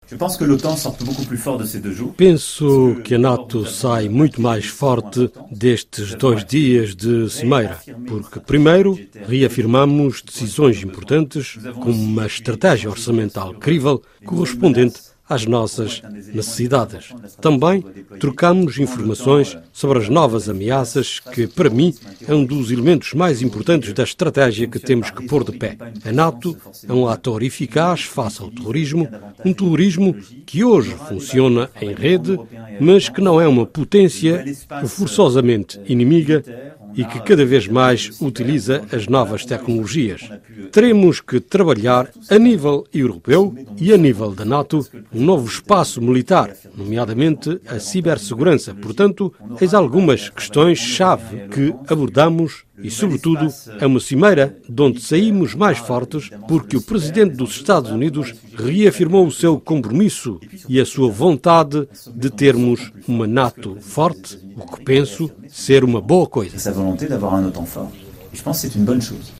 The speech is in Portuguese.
Penso que a NATO sai muito mais forte destes 2 dias de cimeira, porque, primeiro, reafirmamos decisões importantes, como uma estratégia orçamental crível correspondente às nossas necessidades. Também trocamos informações sobre as novas ameaças, que, para mim, é um dos elementos mais importantes da estratégia que temos que pôr de pé. A NATO é um ator eficaz face ao terrorismo, um terrorismo que hoje funciona em rede, mas que não é uma potência forçosamente inimiga e que cada vez mais utiliza as novas tecnologias. Teremos que trabalhar a nível europeu e a nível da NATO um novo espaço militar, nomeadamente a cibersegurança. Portanto, eis algumas questões-chave que abordamos e, sobretudo, é uma cimeira de onde saímos mais fortes porque o Presidente dos Estados Unidos reafirmou o seu compromisso e a sua vontade de termos uma NATO forte, o que penso ser uma boa coisa.